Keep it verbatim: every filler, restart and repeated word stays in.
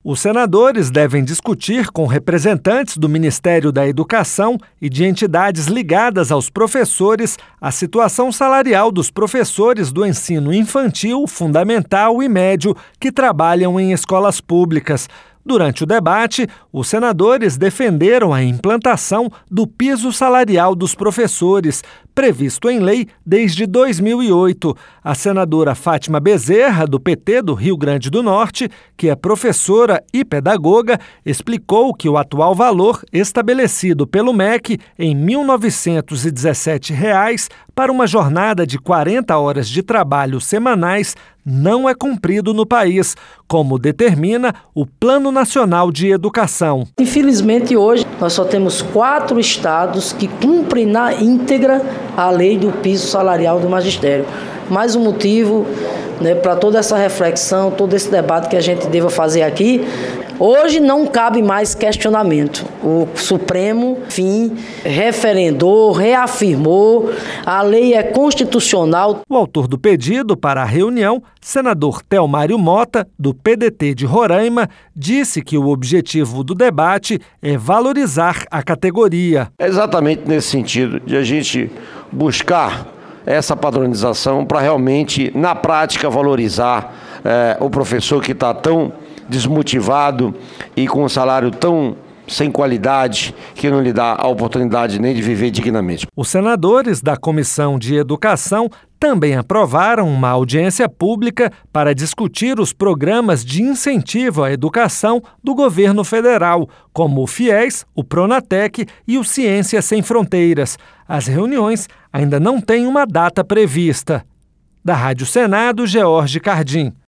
Os senadores devem discutir com representantes do Ministério da Educação e de entidades ligadas aos professores a situação salarial dos professores do ensino infantil, fundamental e médio que trabalham em escolas públicas. Durante o debate, os senadores defenderam a implantação do piso salarial dos professores, previsto em lei desde dois mil e oito. A senadora Fátima Bezerra, do P T do Rio Grande do Norte, que é professora e pedagoga, explicou que o atual valor estabelecido pelo M E C em mil novecentos e dezessete reais para uma jornada de quarenta horas de trabalho semanais não é cumprido no país, como determina o Plano Nacional de Educação. Infelizmente, hoje, nós só temos quatro estados que cumprem na íntegra a lei do piso salarial do magistério. Mais um motivo, né, para toda essa reflexão, todo esse debate que a gente deva fazer aqui. Hoje não cabe mais questionamento. O Supremo, enfim, referendou, reafirmou, a lei é constitucional. O autor do pedido para a reunião, senador Telmário Mota, do P D T de Roraima, disse que o objetivo do debate é valorizar a categoria. É exatamente nesse sentido de a gente buscar essa padronização para realmente, na prática, valorizar é, o professor que está tão desmotivado e com um salário tão sem qualidade que não lhe dá a oportunidade nem de viver dignamente. Os senadores da Comissão de Educação também aprovaram uma audiência pública para discutir os programas de incentivo à educação do governo federal, como o FIES, o Pronatec e o Ciências Sem Fronteiras. As reuniões ainda não têm uma data prevista. Da Rádio Senado, George Cardim.